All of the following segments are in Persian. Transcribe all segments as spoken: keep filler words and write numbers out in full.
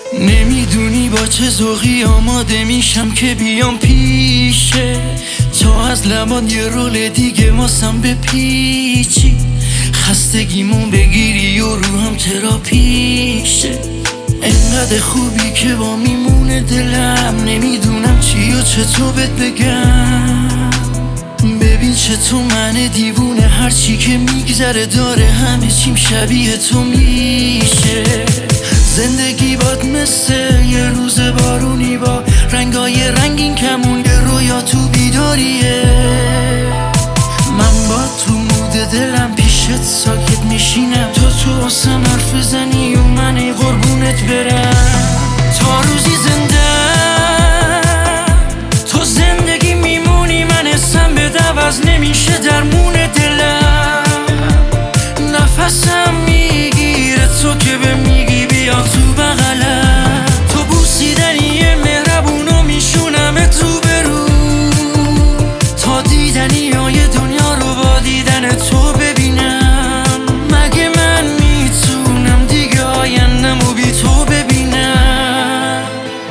نمیدونی با چه ذوقی آماده میشم که بیام پیشه، تا از لبان یه رول دیگه واسم بپیچی، خستگیمون بگیری و رو هم تراپیشه. انقدر خوبی که با میمونه دلم، نمیدونم چی و چطور بهت بگم. ببین چطور من دیوونه هرچی که میگذره داره همه چیم شبیه تو میشه. زندگی باد مثل یه روز بارونی با رنگای رنگین کمون، یه رویا تو بیداریه. من با تو مود دلم پیشت ساکت میشینم، تو تو آسم حرف بزنی و من ای قربونت برم. تا روزی زنده تو زندگی میمونی، من اسم به دوز نمیشه درمون دلم. نفسم میگیره تو که به میگی بیا تو بغلم، تو بوسیدنی مهربونو میشونم تو برو، تا دیدنی های دنیا رو با دیدن تو ببینم. مگه من میتونم دیگه آیندمو بی تو ببینم؟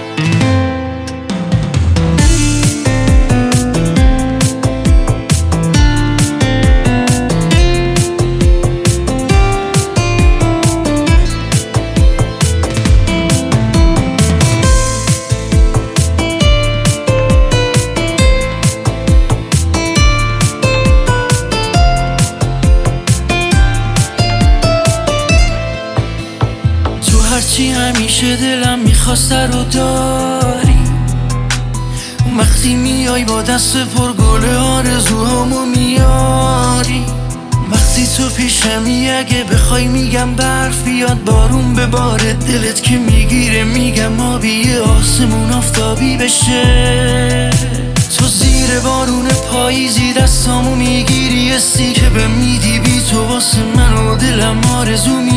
هرچی همیشه دلم میخواسته رو داری، وقتی میای با دست پر گل آرزوهامو میاری. وقتی تو پیشمی اگه بخوای میگم برف بیاد بارون بباره، دلت که میگیره میگم آبی آسمون آفتابی بشه. تو زیر بارون پاییزی دستامو میگیری، استی که به میدی بی تو واسه من و دلم آرزو